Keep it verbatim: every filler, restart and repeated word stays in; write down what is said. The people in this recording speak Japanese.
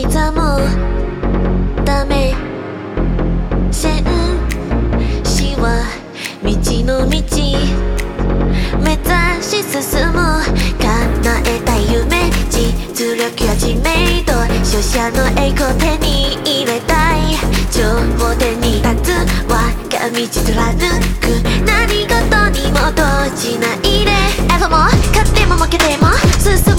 刻むため戦士は道の道目指し進む叶えたい夢実力や知名度勝者の栄光手に入れたい頂点に立つ我が道貫く何事にも動じないで Ever も勝っても負けても進む